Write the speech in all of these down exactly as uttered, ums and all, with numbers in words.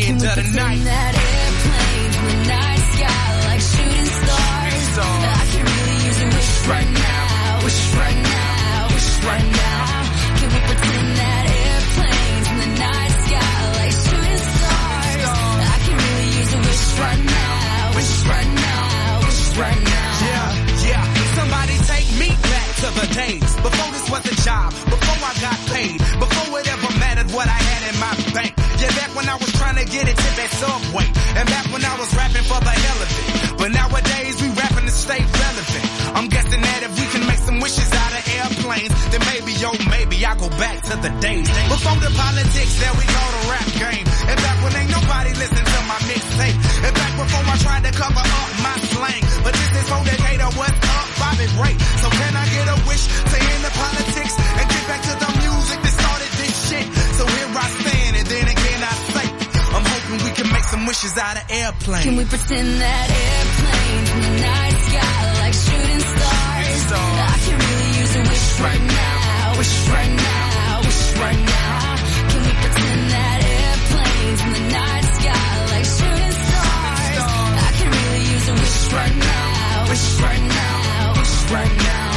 end of the night. That airplane in the night sky like shooting stars. I can really use a wish right now, wish right now, wish right now. Can we pretend that airplanes in the night sky like shooting stars? I can really use a wish right now, wish right now, wish right now. Yeah, yeah. Somebody take me back to the days before this was a job, before I got paid, before it ever mattered what I had in my bank. Yeah, back when I was trying to get it to that Subway, and back when I was rapping for the hell of it. But nowadays we rapping to stay relevant. I'm guessing that if we can make some wishes out of airplanes, then maybe, yo, maybe I go back to the days before the politics that we call the rap game. And back when ain't nobody listen to my mixtape. And back before I tried to cover up my slang. But this is for Decatur, what's up, Bobby Ray. So can I get a wish to end the politics and get back to the music that started this shit? So here I stand, and then again I say, I'm hoping we can make some wishes out of airplanes. Can we pretend that airplanes in the night sky like shooting stars? I can really use a wish right now, wish right now, wish right now. Can we pretend that airplanes in the night sky like shooting stars? I can really use a wish right now, wish right now, wish right now.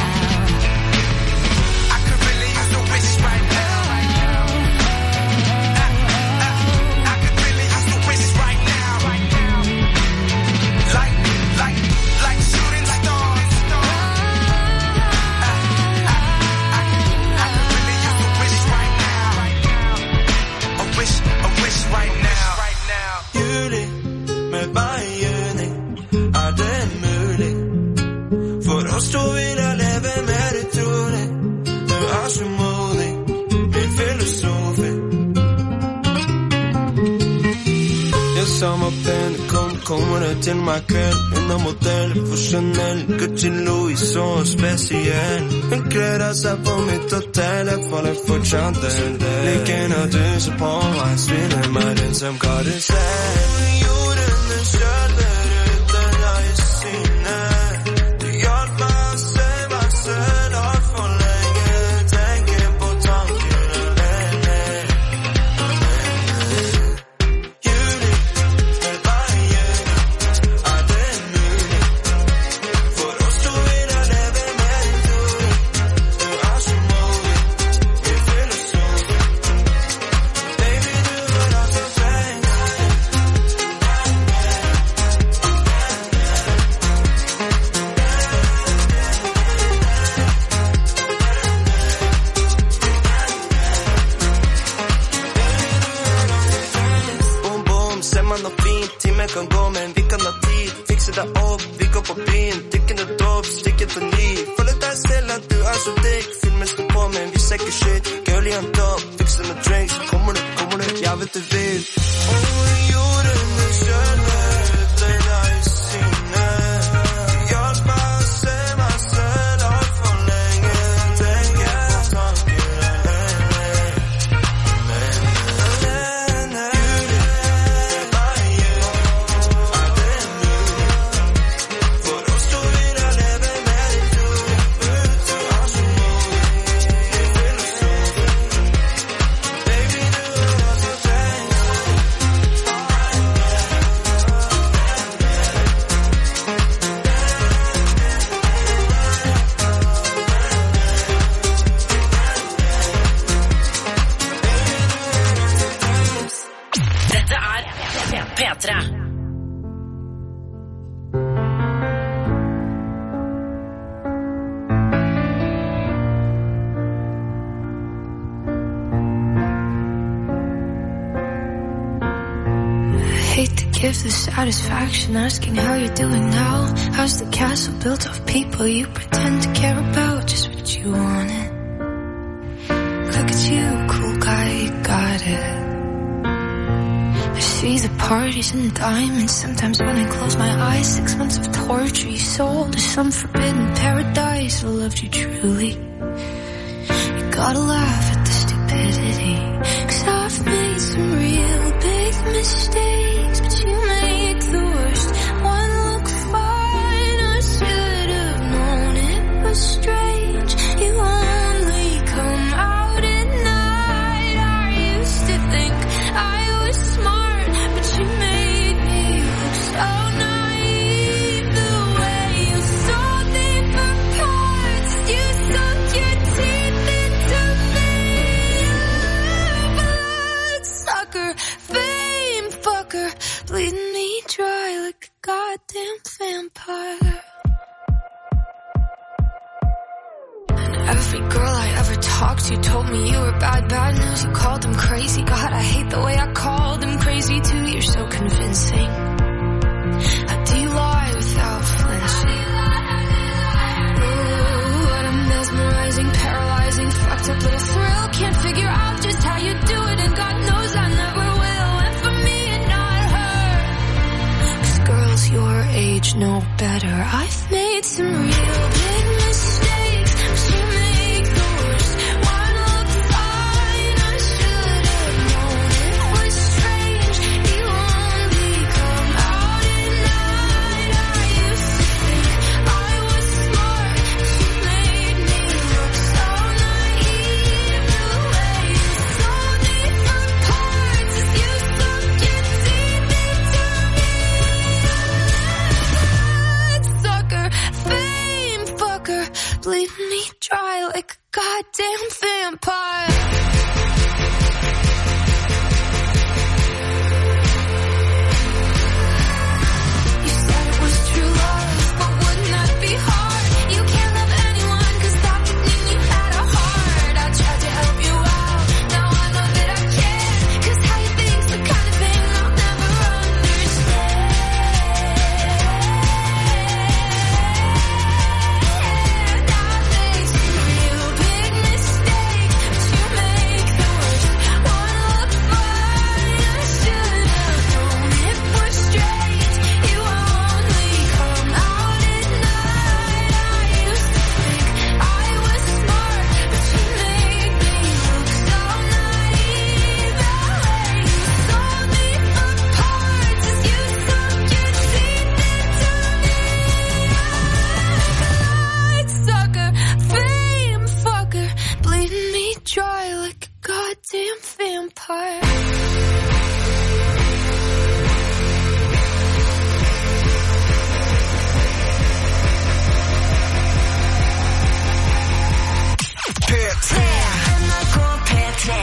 I could really use a wish right now. Står vi der leve med det trolig. Du er så modig, min filosofi. Jeg sommerpæn, kom, kommer der til mig kvæld. En af modeller for Chanel, Gucci, Louis, så speciel. Hun klæder sig på mit hotel, jeg falder for Chantel. Lige når du så på mig, svinder mig den som gør det selv. Jorden er sjælde, uden jeg er sine. Satisfaction asking how you're doing now. How's the castle built of people you pretend to care about? Just what you wanted. Look at you, cool guy, you got it. I see the parties and the diamonds. Sometimes when I close my eyes, six months of torture you sold to some forbidden paradise. I loved you truly. You gotta laugh at the stupidity, 'cause I've made some real big mistakes, but you make the worst one look fine. I should have known it was strange. You only come out at night. I used to think I was smart, but bleeding me dry like a goddamn vampire. And every girl I ever talked to told me you were bad, bad news. You called them crazy. God, I hate the way I called them crazy too. You're so convincing. How do you lie without flinching? Ooh, what a mesmerizing, paralyzing, fucked up little thrill. Can't figure out just how you do it, and God knows I never will. And for me and not her, 'cause girls your age know better. I've made some real big mistakes, but you make the worst one look fine. I should have known it was strange. You only come out at night. I used to think I was smart, but you made me look so naive. The way you sold me for parts as you sunk your teeth into me. That sucker, fame fucker, bleeding me dry like a goddamn vampire. You said it was true love, but wouldn't that be hard? You can't love anyone 'cause that would mean you had a heart. I tried to help you out, now I know that I can't, 'cause how you think's the kind of thing I'll never understand. I've made some real big mistakes, but you make the worst one look fine. I should have known it was strange. You only come out at night. I used to think I was smart, but you made me look so naive. The way you sold me for parts as you sunk your teeth into me. That sucker, fame fucker, bleeding me dry like a goddamn vampire. N R K P tre.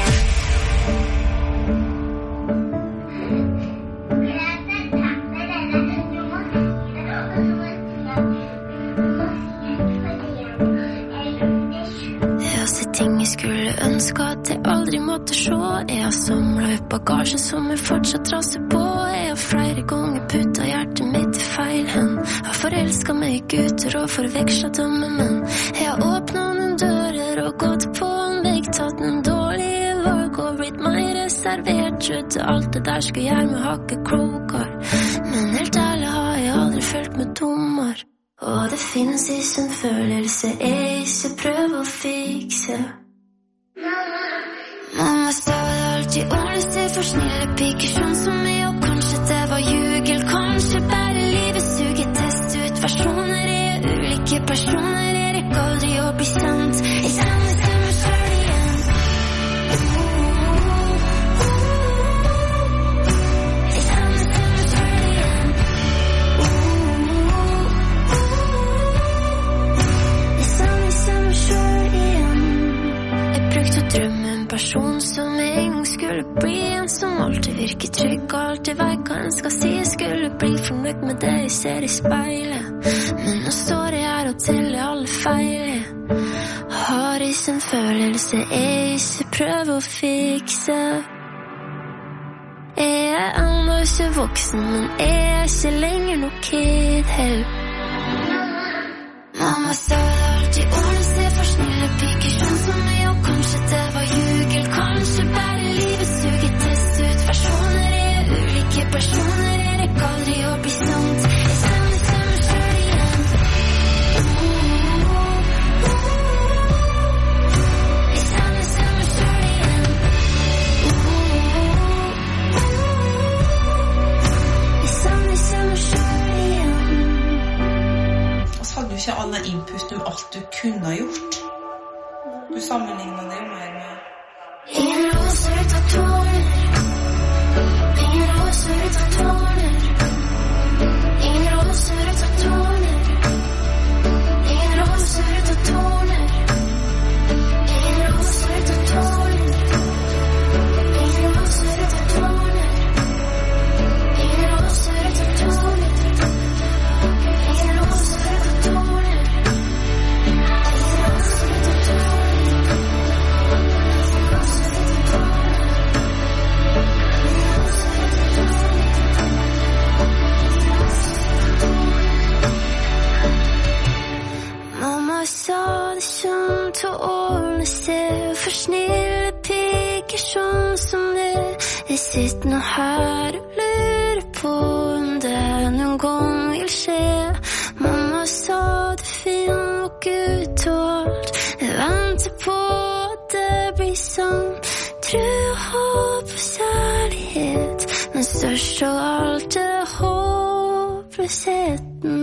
Jeg har sett ting jeg skulle ønske at jeg aldri måtte se. Jeg har samlet ut bagasje som jeg fortsatt trasser på. Jeg har flere ganger puttet hjertet mitt i feil hen. Jeg har forelsket meg i gutter og forvekslet dem med menn. Jeg har åpnet noen dører og gått på en vegg, tatt noen dårlige valg og blitt mer reservert. Trodde alt det der skulle gjøre meg hakket klokere, men helt ærlig har jeg aldri følt meg dummere. Og det finnes ikke en følelse jeg ikke prøver å fikse. Mamma sa det alltid, ordentlig se for snille piker sånn som meg. Og kanskje det var ljugel, kanskje bare livet suger. Test ut versjoner, jeg er ulike personer. Jeg rekker aldri å bli sant. Jeg kjenner til meg selv igjen. Jeg kjenner til meg selv igjen. Jeg kjenner til meg selv igjen. Jeg brukte å drømme en person som en gang skulle bli en som alltid virker trygg og alltid vet hva en skal si. Jeg skulle bli fornøyd med det jeg ser i speilet, men nå står jeg her og teller alle feil. Har ikke en følelse jeg ikke prøver å fikse. Jeg er enda ikke voksen, men jeg er ikke lenger noe kid heller. Mamma sa det alltid, ordentlig se for snille piker sånn som meg. Og kanskje det var ljugel, kanskje bare livet suger. Test ut versjoner, jeg er ulike personer. Jeg rekker aldri å bli sant. Jeg kjenner til meg selv igjen. Jeg kjenner til meg selv igjen. Jeg kjenner til meg selv igjen. Og så hadde du ikke all den inputen om alt du kunne ha gjort. Du sammenlignet det jo mer med Ingen roser uten tårner. Ingen roser uten tårner. Ingen roser uten tårner. Ingen roser uten tårner. Ingen roser uten tårner. Ingen roser uten tårner. Ingen roser virker sånn som det. Jeg sitter nå her og lurer på om det noen gang vil skje. Mamma sa det finner nok ut og alt. Jeg venter på at det blir sånn. Tro, håp og kjærlighet, men størst av alt er håpløsheten.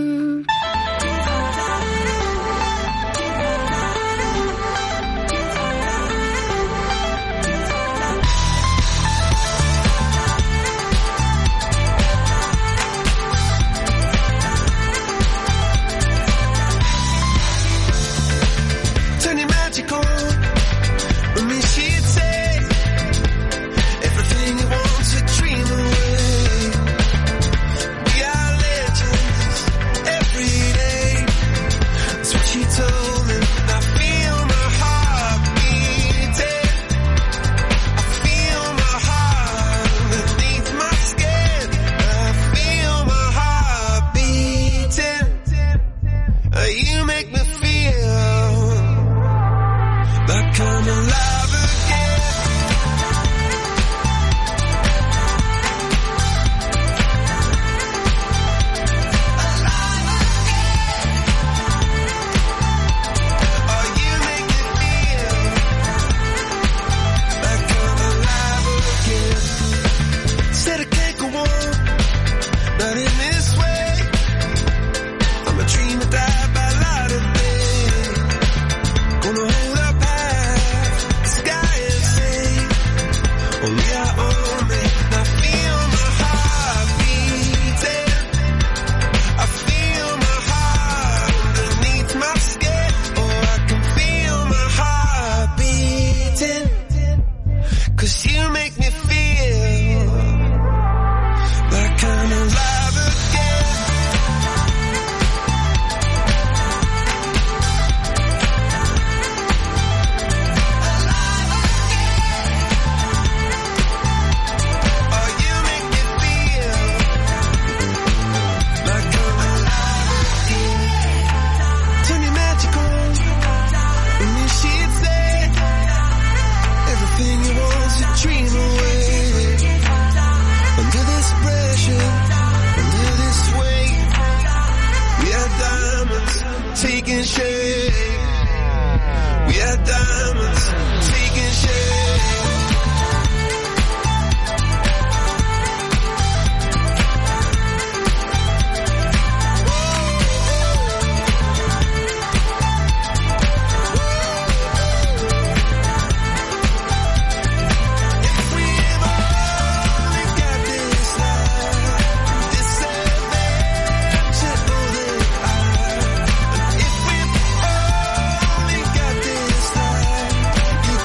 You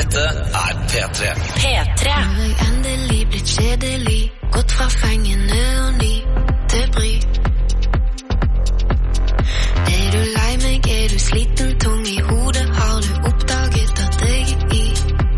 Dette er P tre. P tre. Når jeg endelig blitt kjedelig, gått fra fengene og ny til bry. Er du lei meg, er du sliten, tung i hodet, har du oppdaget at jeg er i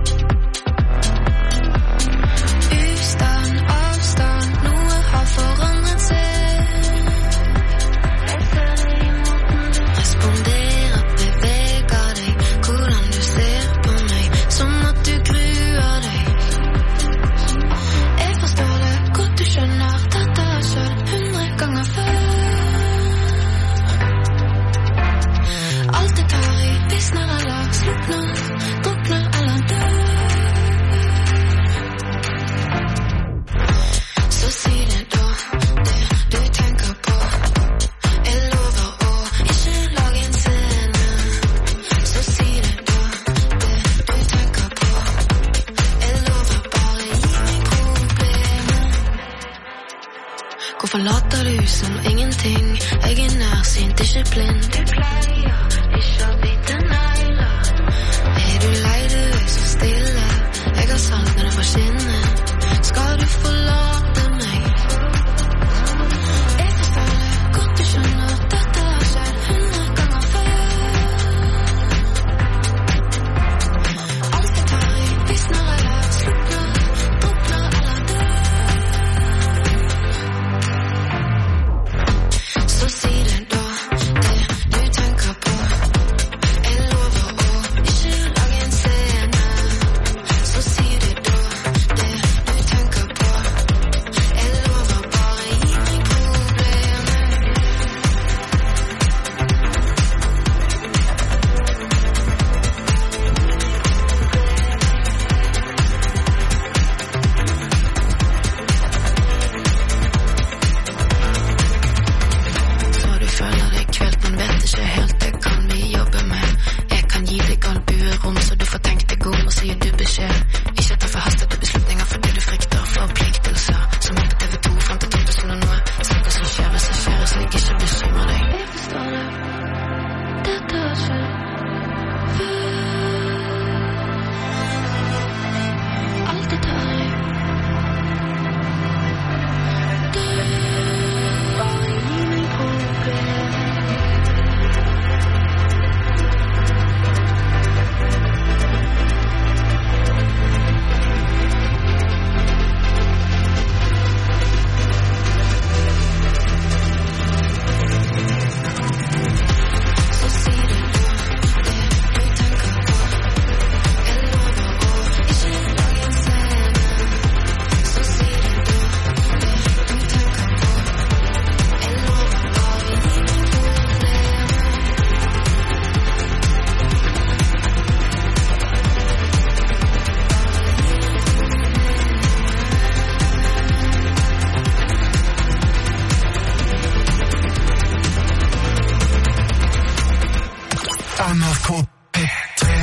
ustand, avstand, noe har forandret seg. Jeg ser det i måten du responderer, beveger deg, hvordan du ser på meg, som at du gruer deg. Jeg forstår det godt, du skjønner, dette har skjedd hundre ganger før. Alt det tar i, visner eller slukner, drukner eller dør. Så si det da, det du tenker på. Jeg lover å ikke lage en scene. Så si det da, det du tenker på. Jeg lover bare gi meg problemer. Hvorfor later du som ingenting? Jeg er nærsynt, ikke blind. Du pleier ikke å bite negler. Er du lei, du er så stille. Jeg har salt når det var skinnet. Skal du forlate meg? Jeg forstår det godt, du skjønner, dette har skjedd hundre ganger før. Alt det tar i, visner eller slukner, drukner eller dør. Så si det da, det du tenker på. Jeg lover å ikke lage en scene. Så si det da, det du tenker på. Jeg lover bare gi meg problemer. Så du føler deg kvelt, men vet ikke helt, det kan vi jobbe med. Jeg kan gi deg albuerom, så du får tenkt deg om, og så gir du beskjed. Ikke ta forhastede beslutninger fordi du frykter forpliktelser. Som er på T V to frem til to tusen og noe. Saker som skjer, så skjer, så jeg ikke bekymrer deg. Jeg forstår det. Dette har skjedd før. Alt det tar i. Du bare gi meg problemer. Så si det da, det du tenker på. Jeg lover å ikke lage en scene. Så si det da, det du tenker på. Jeg lover bare gi meg problemer. N R K P tre.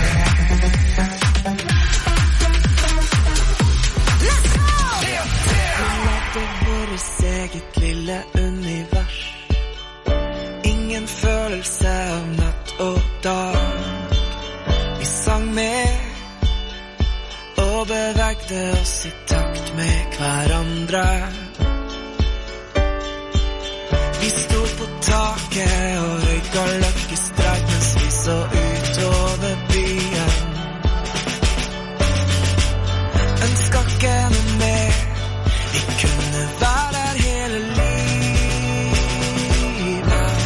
Levde våres eget lille univers. Ingen følelse av natt og dag. Vi sang med og bevegde oss i takt med hverandre. Vi sto på taket og røyka løkkestreik mens vi så utover byen. Ønska ikke noe mer, vi kunne være der hele livet.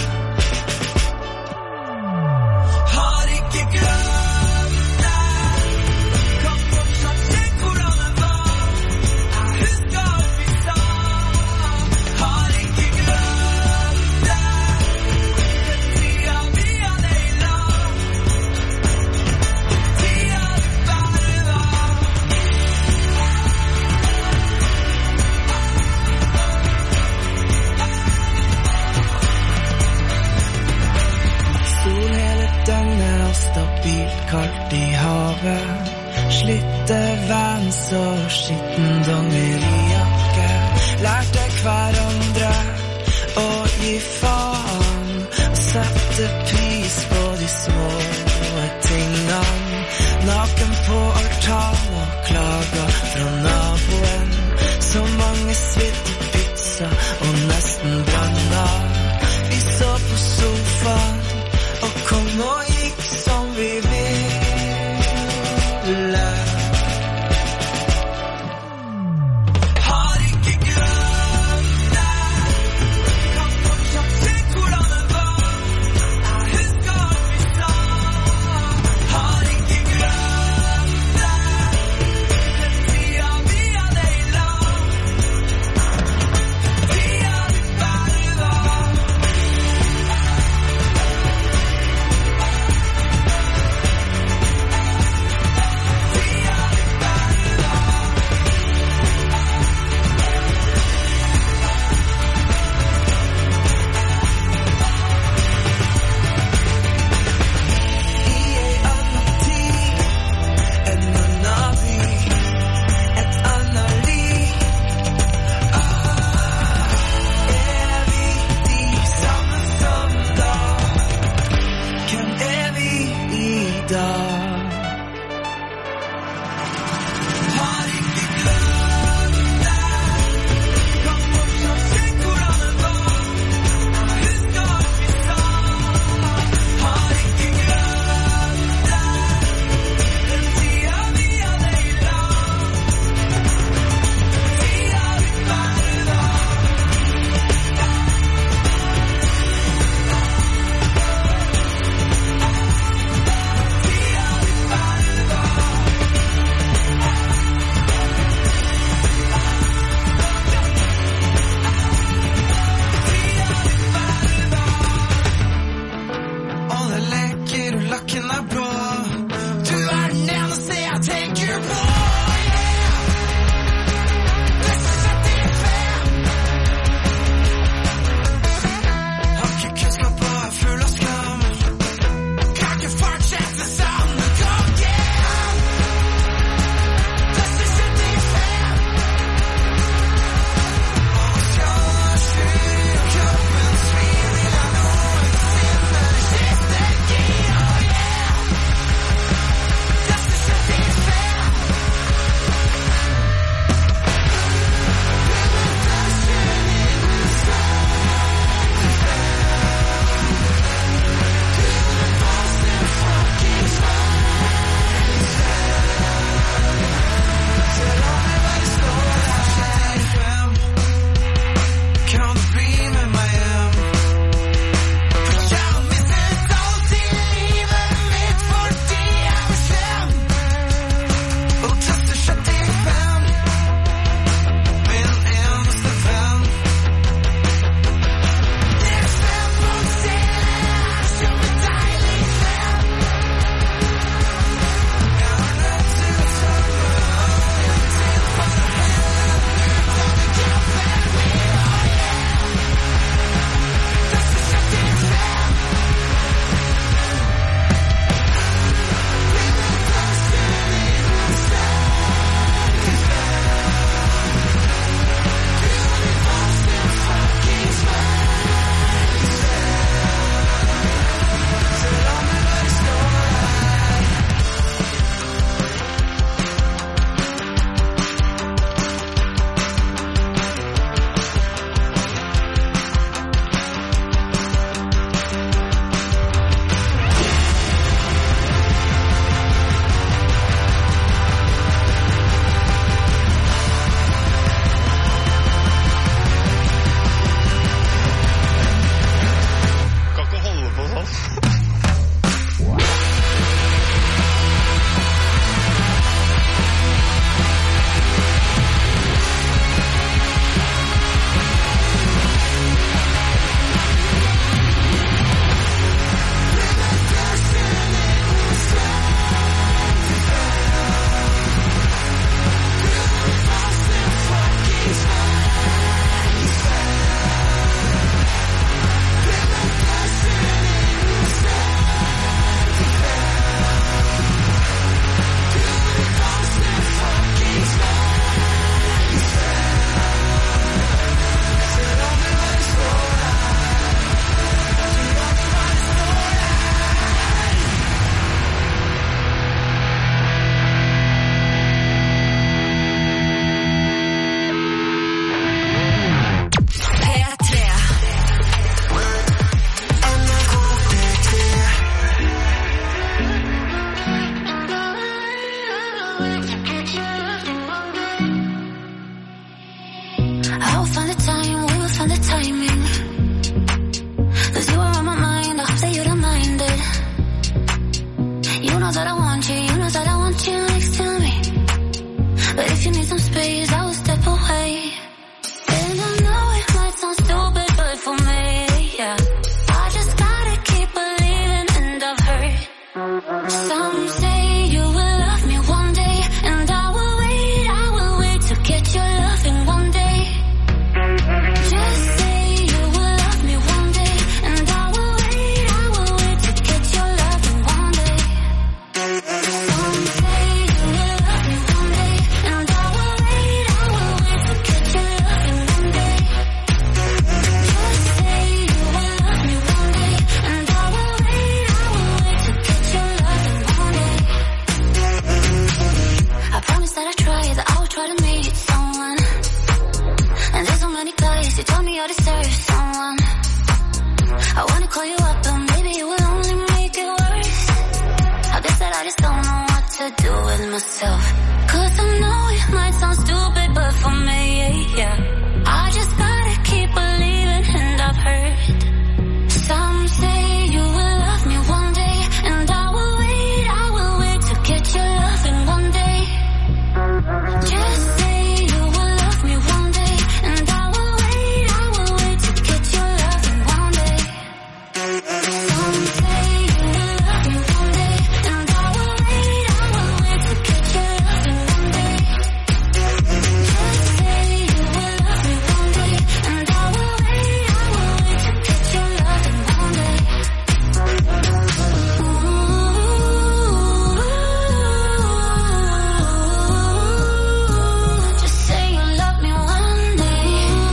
Har ikke glemt deg, kan fortsatt se hvordan det var. Jeg husker alt vi sa. Har ikke glemt deg, den tida vi hadde i lag. Tida du bare var. Sol hele døgnet og stabilt kaldt i havet. Slitte vans og skitten dongerijakke. Lærte hverandre å gi faen og sette pris på de små tingene. Naken på dag. I just don't know what to do with myself. Cause I know it might sound stupid, but for me, yeah, I just gotta keep believing, and I've heard some say you will love me one day, and I will wait, I will wait to get your loving one day. Just say you will love me one day, and I will wait, I will wait to get your loving one day. Some say you will love me one day, and I will wait, I will wait to get your loving one day. Just say you will love me one day, and I will wait, I will wait to get your loving one day. Ooh, just say you love me one day.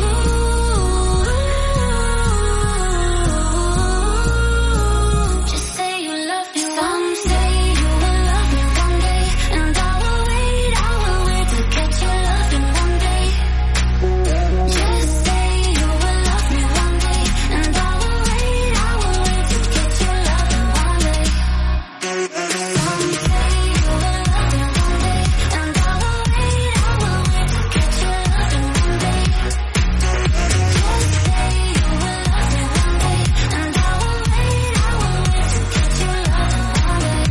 Just say you love me. Some say you will love me one day, and I will wait, I will wait to get your loving one day. Just say you will love me one day, and I will wait, I will wait to get your loving one day. Some say you will love me one day, and I will wait, I will wait to get your loving one day. Just say you will love me one day, and I will wait, I will wait to get your loving one day.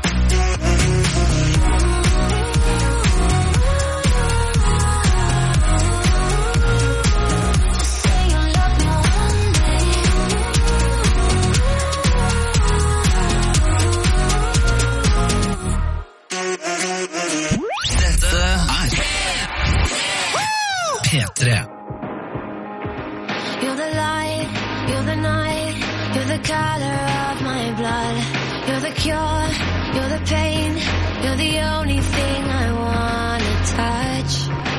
Just say you love me one day. Dette er P tre. You're the light, you're the night, you're the color of my blood. You're the cure, you're the pain, you're the only thing I wanna touch.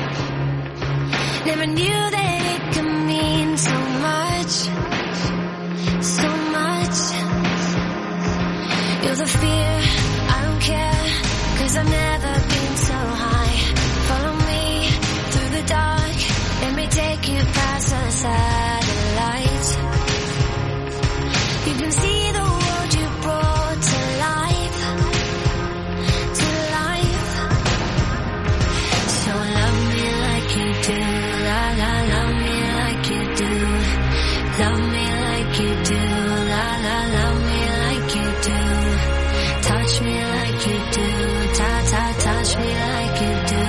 Never knew that it could mean so much, so much. You're the fear, I don't care, cause I've never been so high. Follow me through the dark, let me take you past the satellites. You can see the world you brought to life, to life. So love me like you do, la la, love me like you do. Love me like you do, la la, love me like you do. Touch me like you do, ta ta, touch me like you do.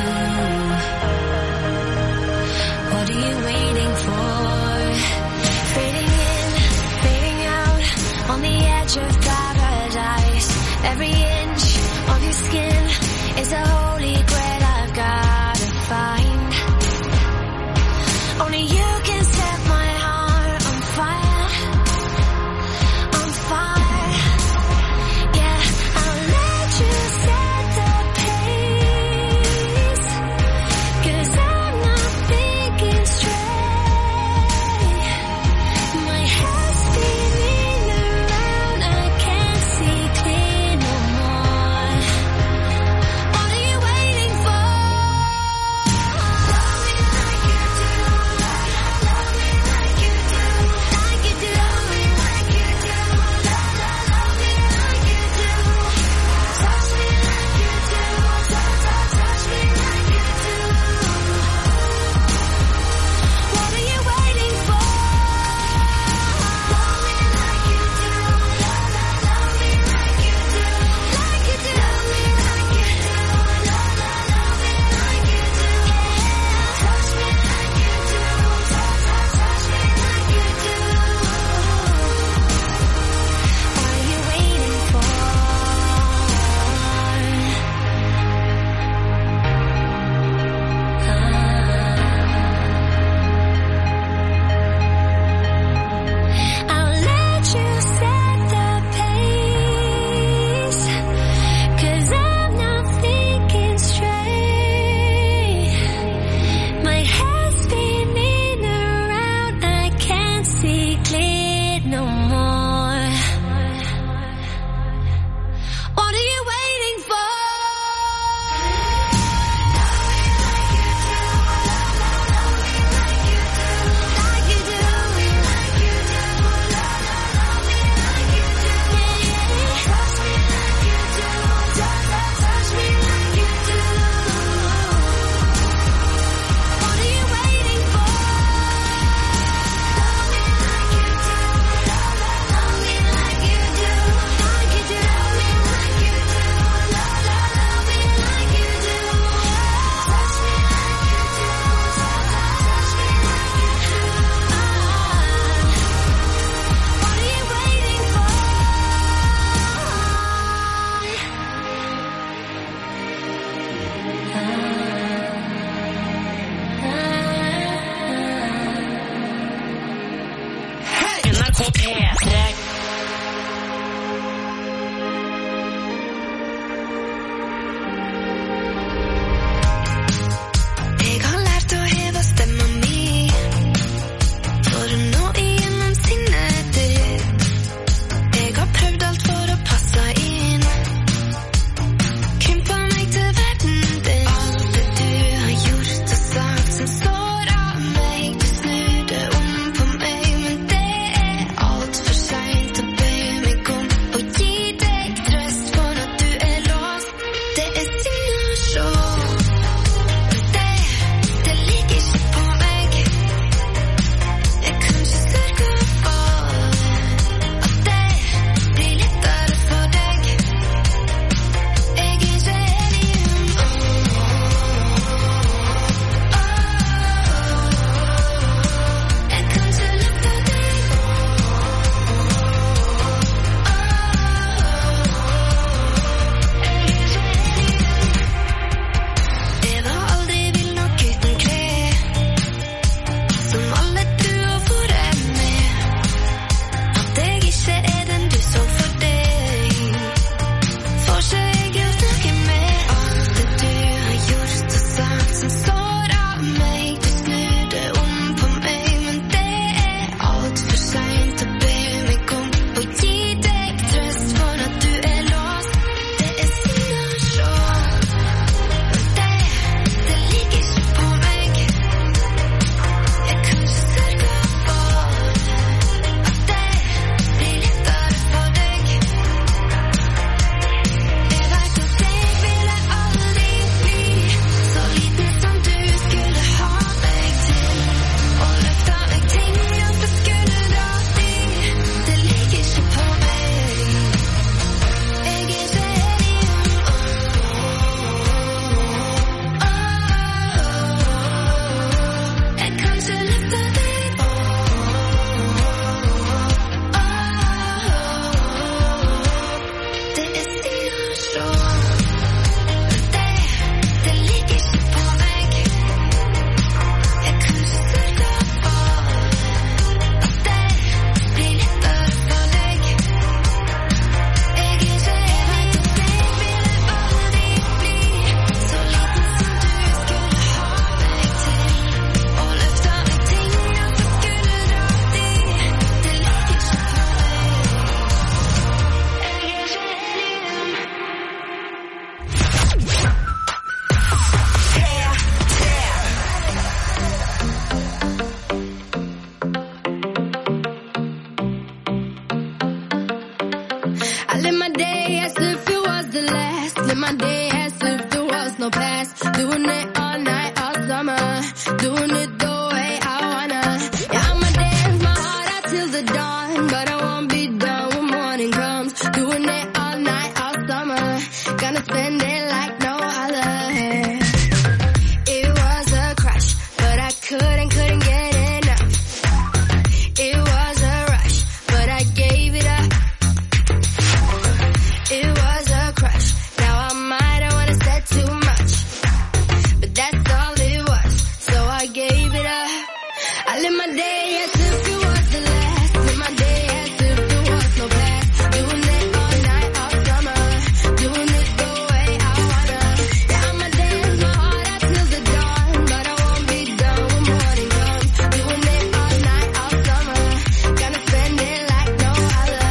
What are you waiting for? Fading in, fading out, on the Live my day as if there was no past. Doing it all night, all summer. Doing it the way I wanna. Yeah, I'ma dance my heart out till the dawn, but I won't be done when morning comes. Doing it all night, all summer. Gonna spend it like no other. It was a crush, but I couldn't, couldn't get enough. It was a rush, but I gave it up. It was a crush. Now I might have wanna said too much, but that's all it was. So I gave it up. I live my day as if it was the last. Live my day as if there was no past. Doing it all night, all summer. Doing it the way I wanna. Yeah, I'ma dance my heart out till the dawn, but I won't be done when morning comes. Doing it all night, all summer. Gonna spend it like no other.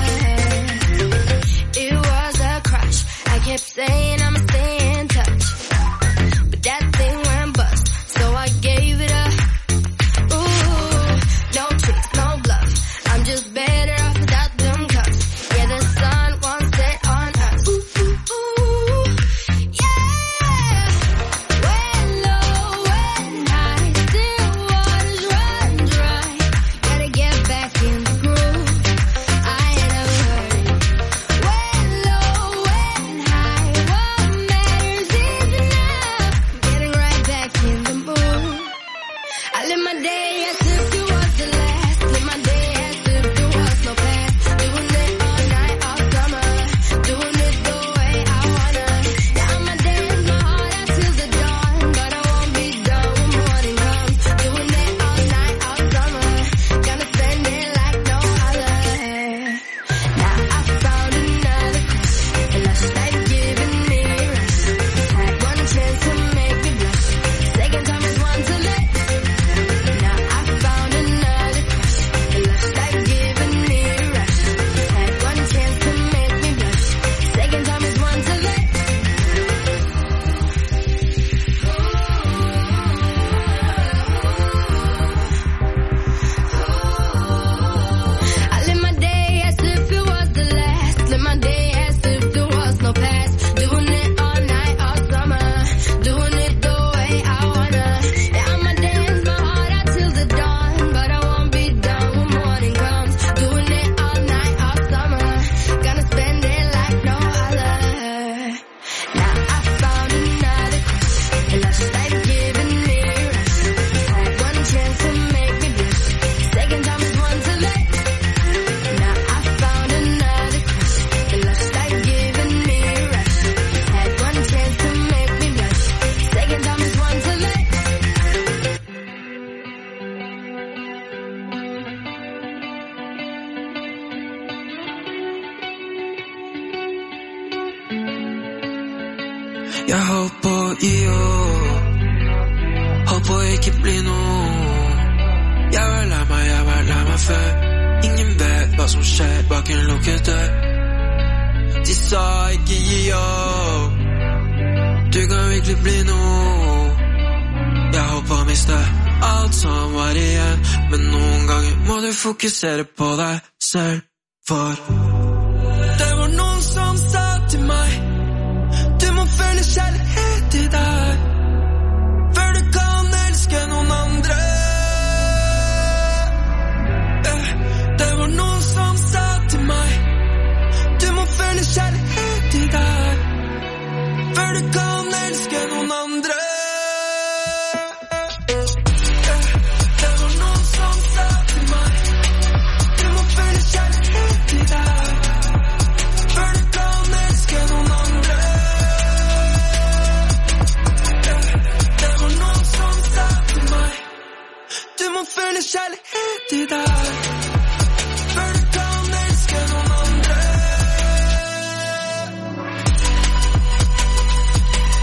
It was a crush. I kept saying I'ma stay in touch, but that thing went bust, so I gave it up. Ooh, no tricks, no bluff. I'm just better off without them cuffs. Yeah, the sun won't set on us. Ooh, ooh, ooh, yeah. When low, when high, still waters run dry. Gotta get back in the groove. I ain't never heard it. When low, when high, what matters is enough. Getting right back in the mood. I live my day as if it was the last. Live my day as if there was no past. Doing it all night, all summer. Doing it the way I wanna. Yeah, I'ma dance my heart out till the dawn, but I won't be done when morning comes. Doing it all night, all summer. Gonna spend it like no other. Now I found another crush. The lush life giving me a rush. Had one chance to make me blush. Second time is one to let. Now I found another crush. The lush life giving me a rush. Had one chance to make me blush. Second time is one to let. I live my day as if it was the last. Live my day as if there was no past. Doing it all night, all summer. Doing it the way I wanna. Yeah, I'ma dance my heart out till the dawn, but I won't be done when morning comes. Doing it all night, all summer. Gonna spend it like no other. Now I found another crush. A lush life giving me a rush. Had one chance to make me blush. Second time is one to let. Now I found another crush. A lush life giving me a rush. Had one chance to make me blush. Second time is one to let. Jeg håper i år, håper ikke blir noe. Jeg vil la meg, jeg vil la meg før. Ingen vet hva som skjer bak en lukket dør. De sa ikke gi opp, du kan virkelig bli noe. Jeg håper miste alt som var igjen, men noen ganger må du fokusere på deg selv. For det var noen som sa til meg, du må føle kjærlighet i deg, før du kan elske noen andre. Eh, Det var noen som sa til meg, du må føle kjærlighet i deg, før du kan elske noen andre. Eh, Det var noen som sa til meg, du må føle kjærlighet i deg, før du kan elske noen andre. Det var noen som sa til meg, du må føle kjærlighet i deg, før du kan elske noen andre.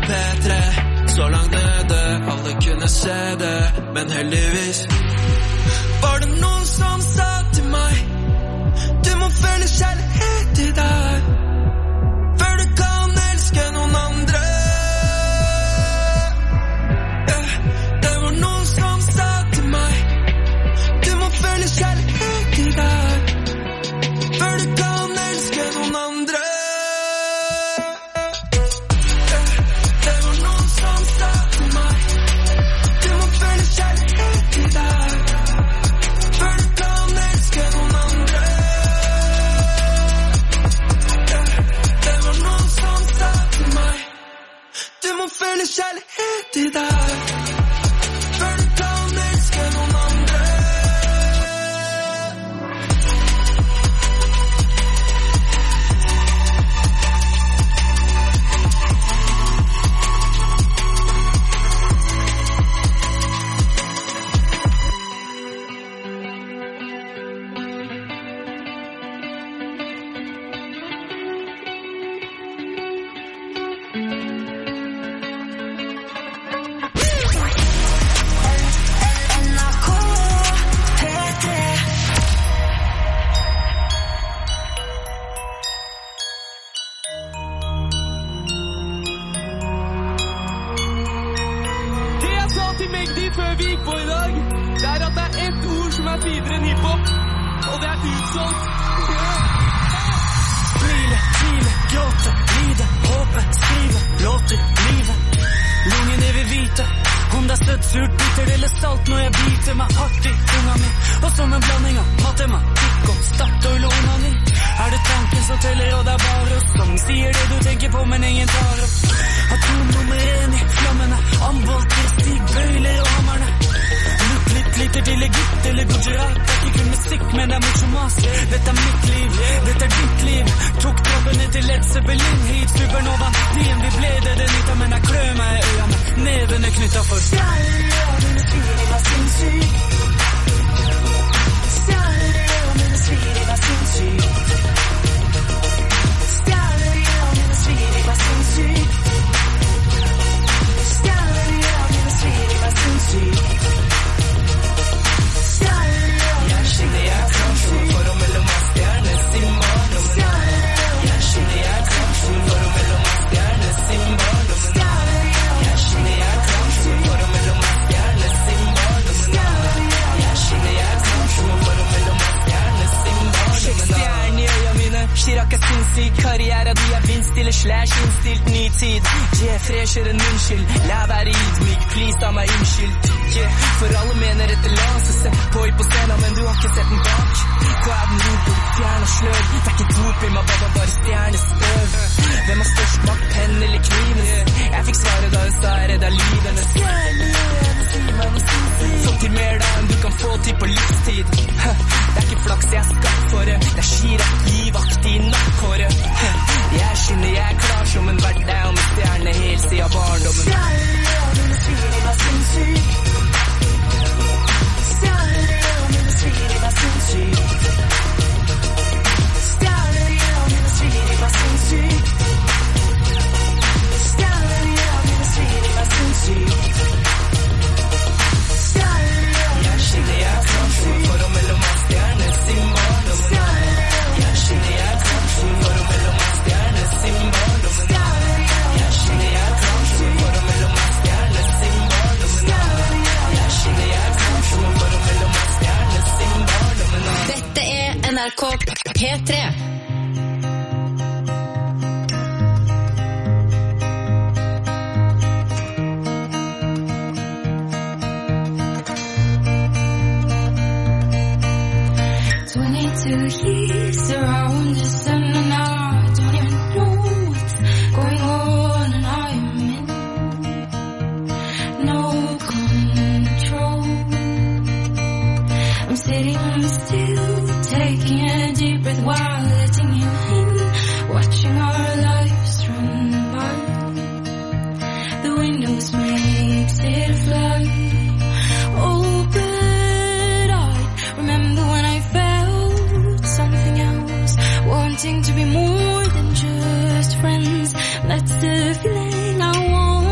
P tre, så langt nede, alle kunne se det, men heldigvis var det noen som sa til meg, du må føle kjærlighet i deg, før du kan elske noen andre. Yeah. Det var noen som sa til meg, du må føle kjærlighet i deg, før du kan elske noen andre. Føle kjærlighet i deg, før du kan elske noen andre. N R K P tre. Twenty-two years around the sun and I don't even know what's going on, and I am in no control. I'm sitting still, taking a deep breath while letting you in, watching our lives run by. The windows makes it fly. Oh, but I remember when I felt something else, wanting to be more than just friends. That's the feeling I want.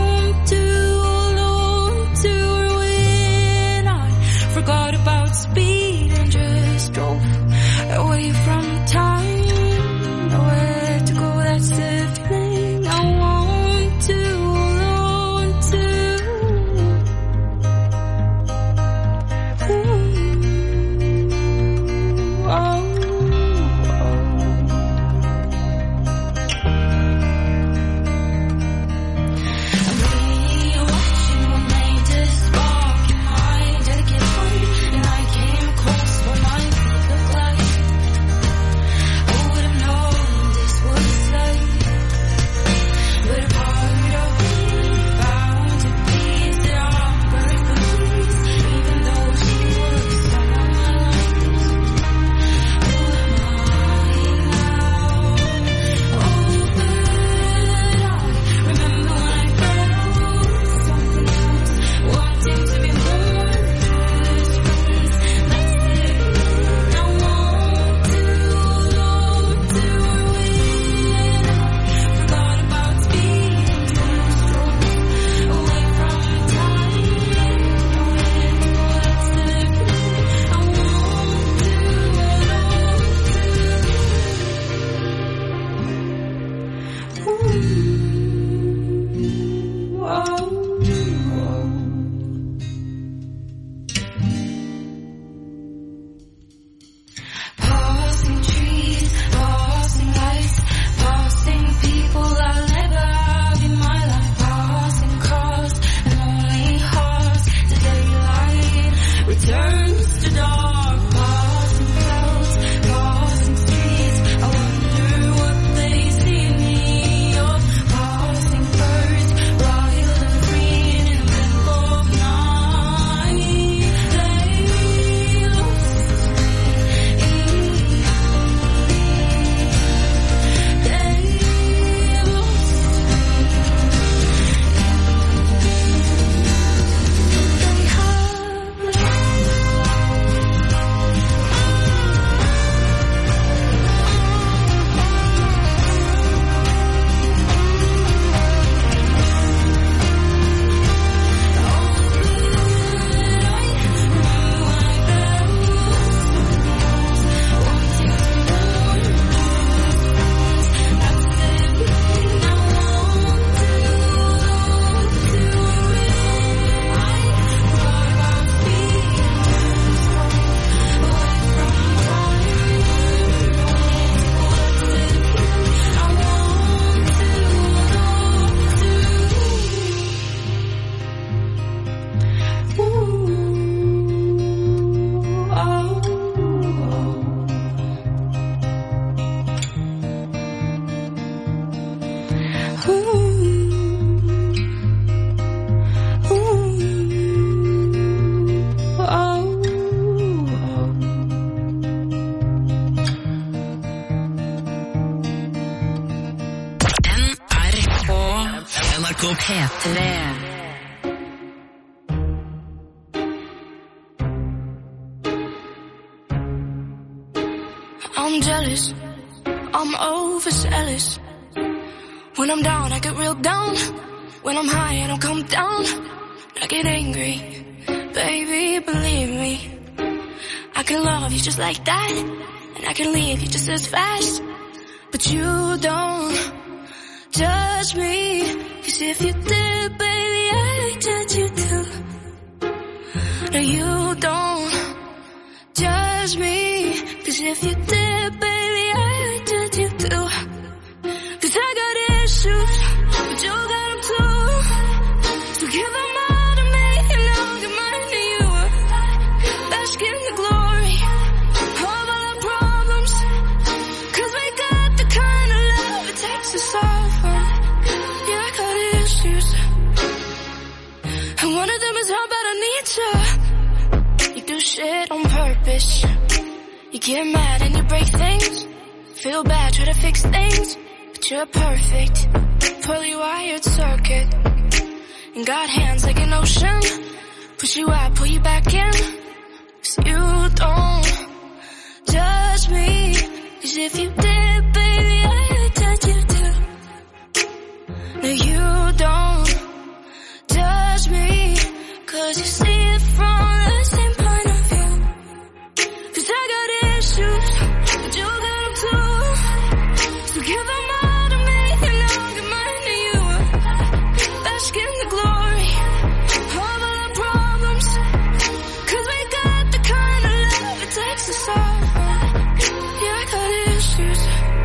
P tre. I'm jealous, I'm overzealous. When I'm down, I get real down. When I'm high, I don't come down. I get angry, baby, believe me. I can love you just like that, and I can leave you just as fast. But you don't judge me, 'cause if you did, baby, I'd judge you too. No, you don't judge me, 'cause if you did, baby, I'd judge you too. 'Cause I got issues, but you got them too. So give them all to me, and I'll give mine to you. Bask in the glory of all our problems, 'cause we got the kind of love it takes to solve them. Yeah, I got issues, and one of them is how bad I need you. You do shit on purpose. You get mad and you break things. Feel bad, try to fix things, but you're perfect. Poorly wired circuit, and got hands like an ocean. Push you out, pull you back in. 'Cause you don't judge me, 'cause if you did, baby, I'd judge you too. No, you don't judge me, 'cause you see it from the same point of view. 'Cause I got issues, but you got them too. So give them all to me, and I'll give mine to you. Bask in the glory of all our problems, 'cause we got the kind of love it takes to solve them. Yeah, I got issues,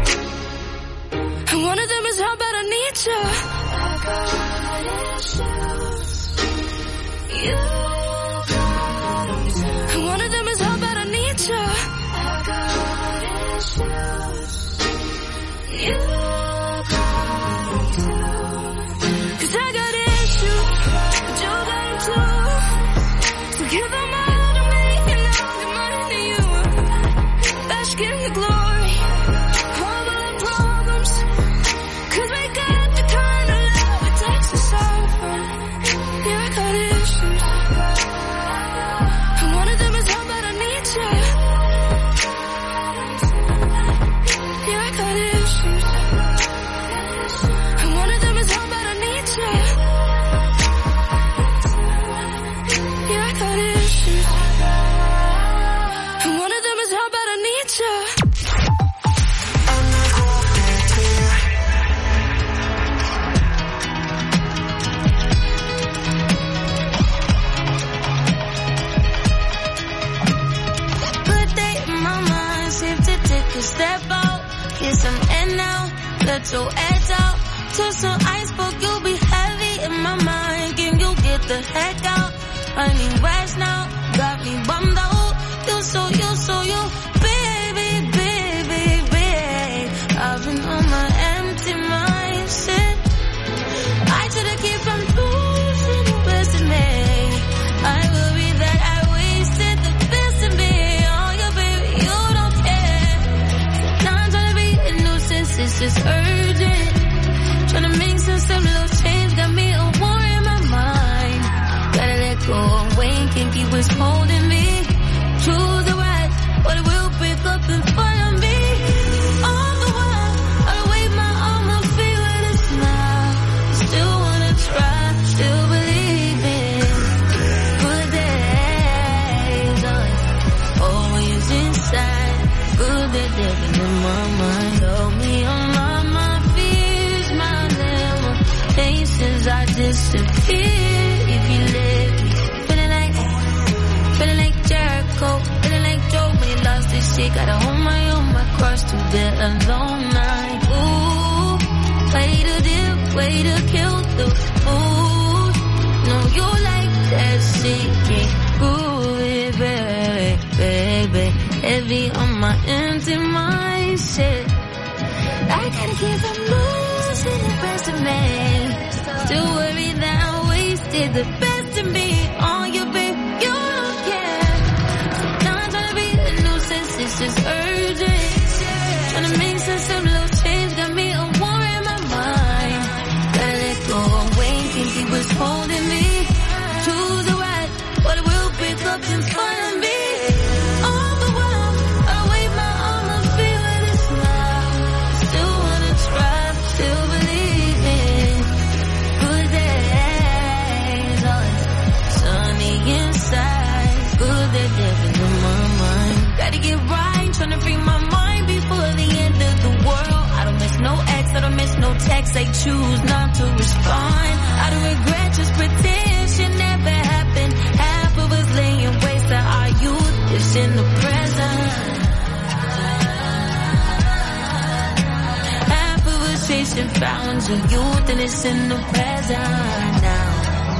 and one of them is how bad I need you. I got issues, you got them too. And one of them is how bad I need you. I got issues, you got them too. 'Cause I got issues, but you got them too. So give them all to me, and I'll give mine to you. Bask in the glory of all our problems, 'cause we got the kind of love it takes to solve them. Yeah, I got issues, and one of them is how bad I need you. Yeah, I got issues, and one of them is how bad I need you. Yeah, I got issues, and one of them is how bad I need you. Good day in my mind, seem to take a step out. Get some air now, let your edge out. Till some iceberg, you'll be heavy in my mind. Can you get the heck out? I need rest now, got me bummed out. You so, you so, you, baby, baby, baby. I've been on my empty mindset. I should've kept from losing the best in me. I worry that I wasted the best in me. Oh, yeah, baby, you don't care. Now I'm trying to be a nuisance, it's just urgent. Trying to make some, some little change, got me a war in my mind. Gotta let go away, can't keep what's holding me. Choose the right, or it will break up in front of me. All the while, I'll wave my arm and feel with a smile. Still wanna try, still believe in good days. Always inside, good days living in my mind. Hold me on my, my fears, my limitations. I disappear if you let me. Feeling like, feeling like Jericho, feeling like Joe when he lost his shit. Gotta hold my own, my cross to the alone night. Ooh, way to dip, way to kill the mood. No, you like that shit, can't prove it, baby, baby. Heavy on my empty mindset. I gotta keep from losing the best of me. Still worry that I wasted the best of me. Oh, you babe, you don't care. Now I'm trying to be a nuisance, it's just urgent. Trying to make sense of little change, got me a war in my mind. Gotta let go away, is holding me. Choose the right, but it will break up in front of me. Overwhelmed, I wave my arm and feel with a smile. Still wanna try, still believe in good days. Oh, it's sunny inside, good that living in my mind. Gotta get right, trying to free my mind before the end of the world. I don't miss no ex, I don't miss no text. They choose not to respond. I don't regret, just pretend shit never happened. Half of us laying waste to our youth. It's in the present. Half of us chasing fountains of youth, and it's in the present now.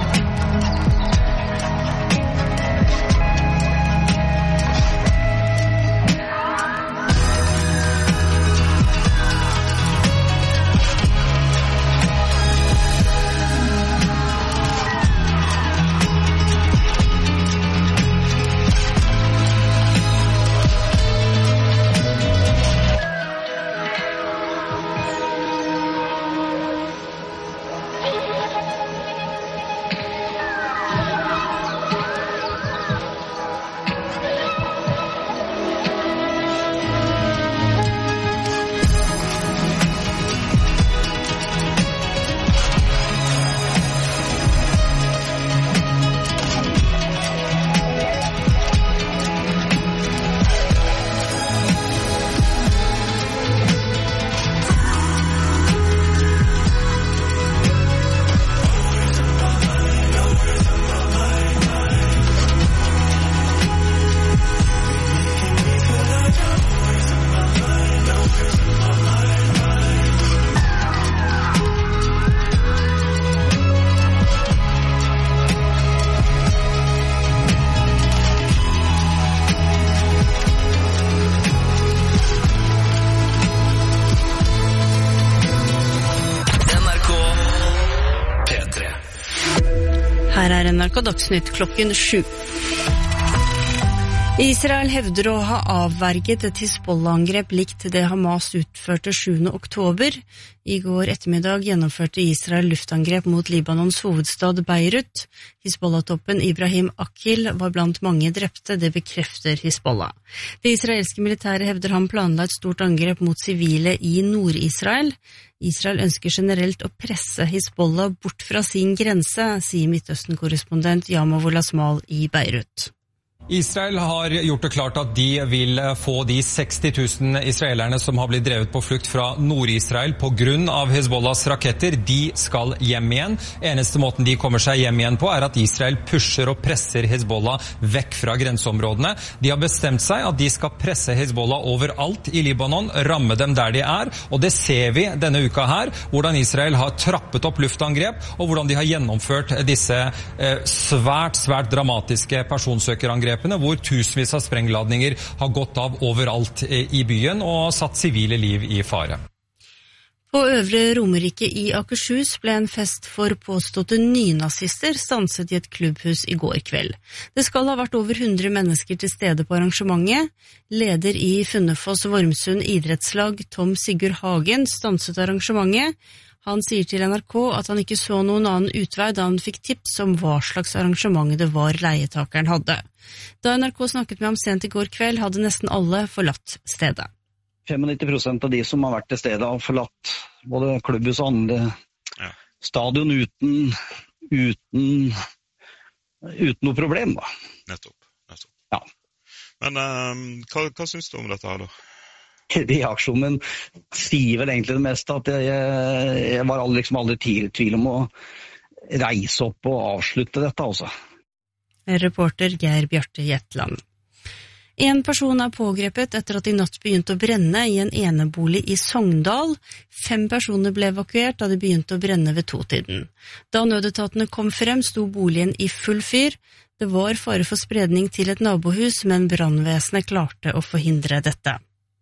Her er N R K Dagsnytt klokken sju. Israel hevder å ha avverget et Hizbollah-angrep likt det Hamas utførte sjuende oktober. I går ettermiddag gjennomførte Israel luftangrep mot Libanons hovedstad Beirut. Hizbollah-toppen Ibrahim Akil var blant mange drepte, det bekrefter Hizbollah. Det israelske militæret hevder han planla et stort angrep mot sivile i Nord-Israel. Israel ønsker generelt å presse Hizbollah bort fra sin grense, sier Midtøsten-korrespondent Yamav Olasmal i Beirut. Israel har gjort det klart at de vil få de seksti tusen israelerne som har blitt drevet på flukt fra Nord-Israel på grunn av Hezbollahs raketter. De skal hjem igjen. Eneste måten de kommer seg hjem igjen på er at Israel pusher og presser Hezbollah vekk fra grenseområdene. De har bestemt seg at de skal presse Hezbollah overalt i Libanon, ramme dem der de er, og det ser vi denne uka her, hvordan Israel har trappet opp luftangrep, og hvordan de har gjennomført disse eh, svært, svært dramatiske personsøkerangrep hvor tusenvis av sprengladninger har gått av overalt i byen og satt sivile liv i fare. På Øvre Romerike i Akershus ble en fest for påståtte nynazister stanset i et klubbhus i går kveld. Det skal ha vært over hundre mennesker til stede på arrangementet. Leder i Funnefoss Vormsund idrettslag, Tom Sigurd Hagen, stanset arrangementet. Han sier til N R K at han ikke så noen annen utvei da han fikk tips om hva slags arrangement det var leietakeren hadde. Da N R K snakket med ham sent i går kveld, hadde nesten alle forlatt stedet. nittien prosent av de som har vært til stedet har forlatt både klubbhus og andre ja. stadion uten, uten, uten noe problem. Da. Nettopp. nettopp. Ja. Men um, hva, hva synes du om dette her da? Reaksjonen sier vel egentlig det meste, at jeg, jeg var aldri, liksom aldri i tvil om å reise opp og avslutte dette også. Reporter Geir Bjarte Jetland. En person er pågrepet etter at i natt begynte å brenne i en enebolig i Sogndal. Fem personer ble evakuert da de begynte å brenne ved to-tiden. Da nødetatene kom frem, sto boligen i full fyr. Det var fare for spredning til et nabohus, men brannvesenet klarte å forhindre dette.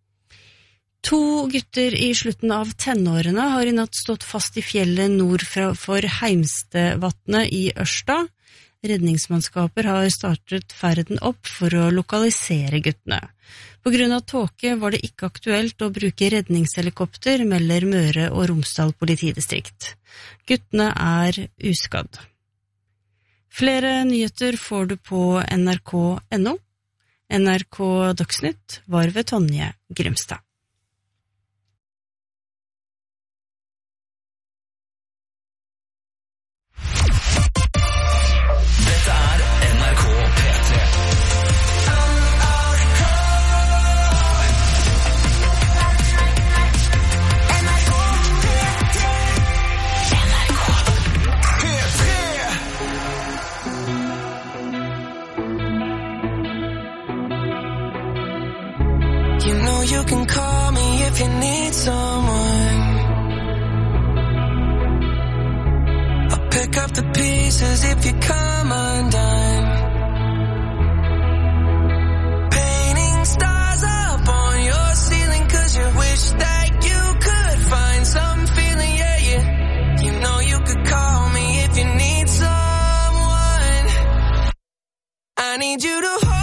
To gutter i slutten av tenårene har i natt stått fast i fjellet nord for Heimstevatnet i Ørsta. Redningsmannskaper har startet ferden opp for å lokalisere guttene. På grunn av tåke var det ikke aktuelt å bruke redningshelikopter, melder Møre og Romsdal politidistrikt. Guttene er uskadd. Flere nyheter får du på N R K punktum N O. N R K Dagsnytt var ved Tonje Grimstad. Dette er N R K P tre. You can call me if you need someone. I'll pick up the pieces if you come undone. Painting stars up on your ceiling 'cause you wish that you could find some feeling, yeah, yeah. You know you could call me if you need someone. I need you to hold.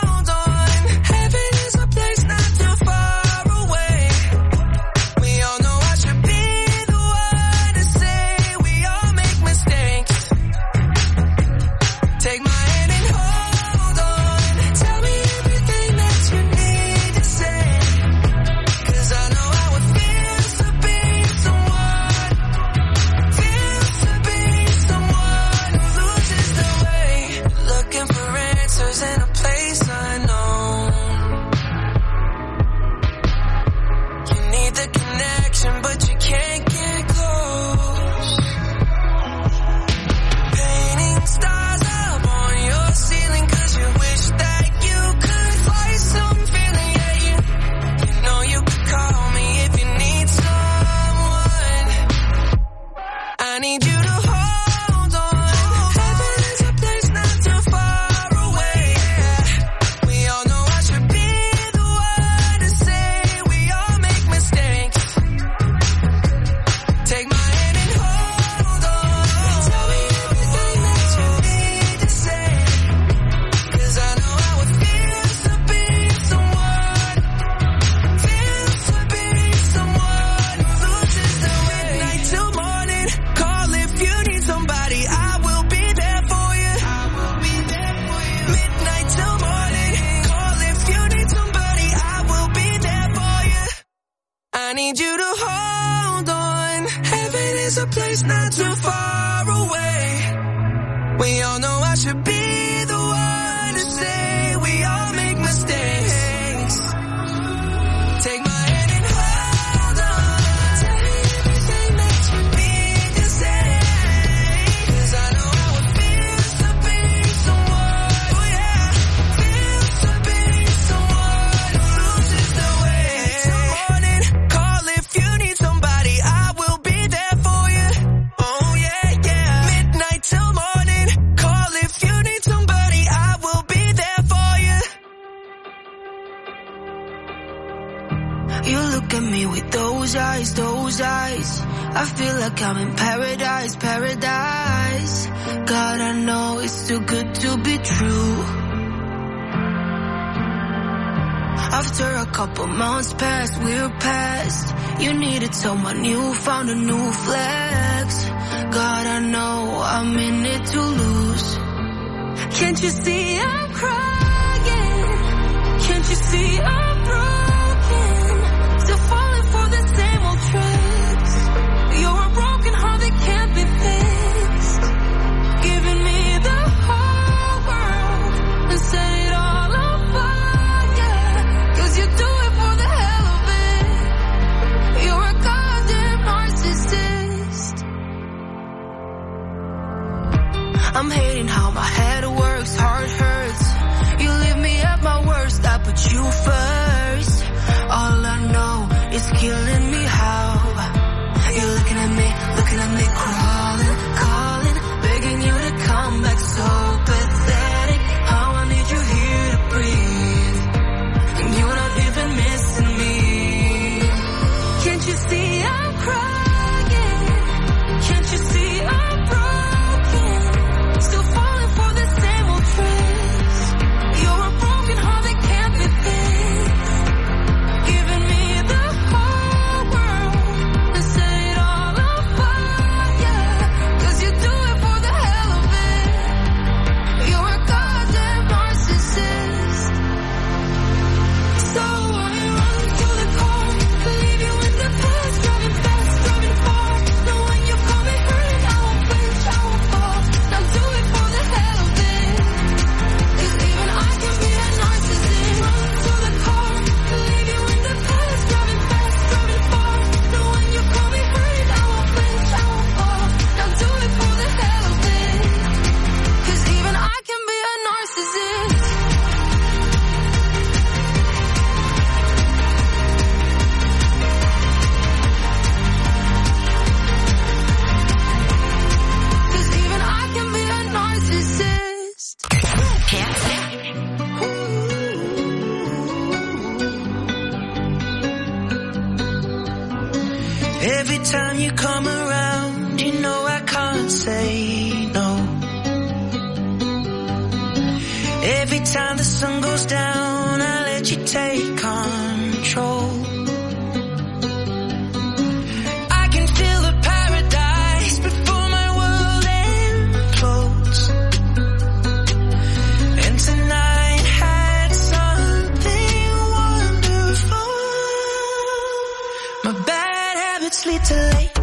I feel like I'm in paradise, paradise. God, I know it's too good to be true. After a couple months passed, we're past. You needed someone new, found a new flex. God, I know I'm in it to lose. Can't you see I'm crying? Can't you see I'm broken? Still falling for the same old tricks. You're a broken heart that can't be fixed. Giving me the whole world and set it all on fire. 'Cause you do it for the hell of it. You're a goddamn narcissist. I'm hating how my head works, heart hurts. You leave me at my worst, I put you first. All I know is killing me how. You're looking at me, looking at me, crawling, calling, begging you to come back, so pathetic. How I need you here to breathe, and you're not even missing me. Can't you see I'm crying? Can't you see I'm broken? Still falling for the same old tricks. You're a broken heart that can't be fixed. Giving me the whole late.